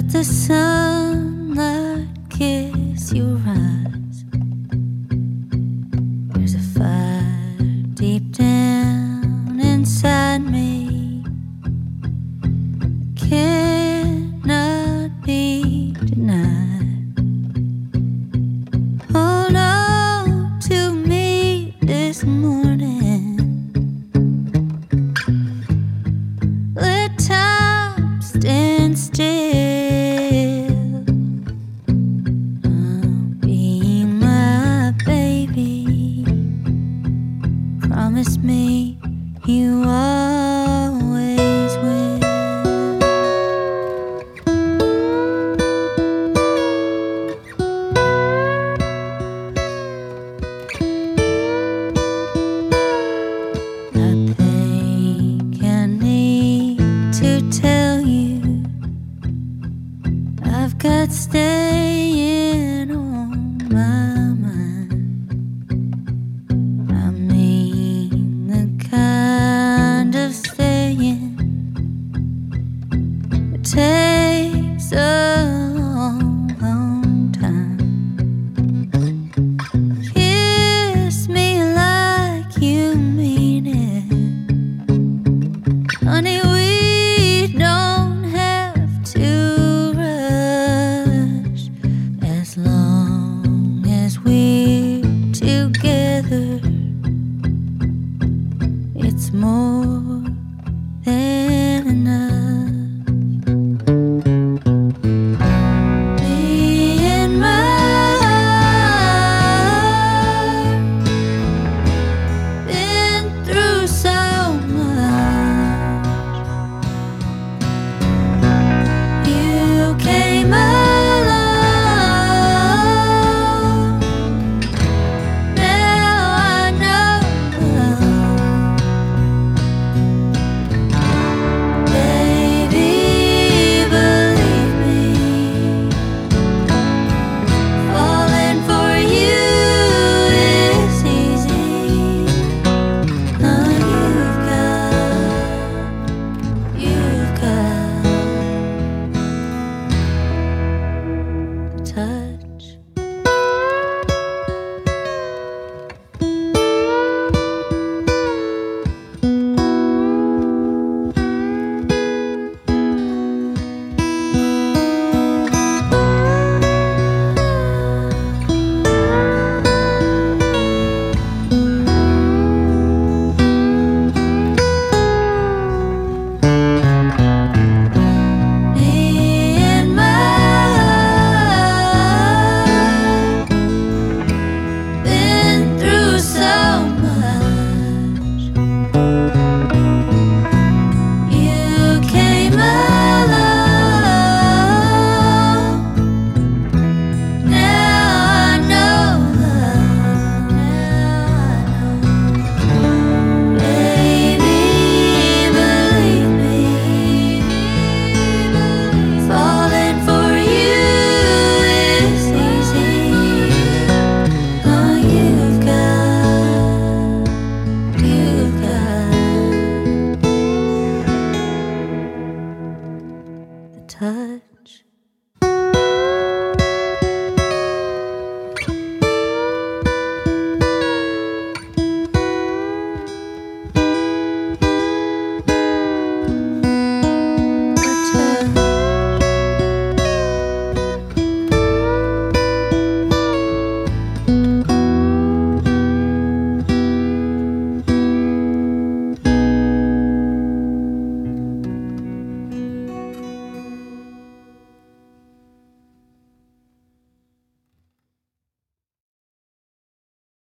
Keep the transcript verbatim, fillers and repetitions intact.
the sunlight kiss your eyes. There's a fire deep down inside me, cannot be denied. Hold on to me this morning. Let time stand still. Promise me you always will. I think I need to tell you I've got staying on my mind. It takes a long, long time. Kiss me like you mean it. Honey, we don't have to rush. As long as we're together, it's more than enough. Touch. Touch.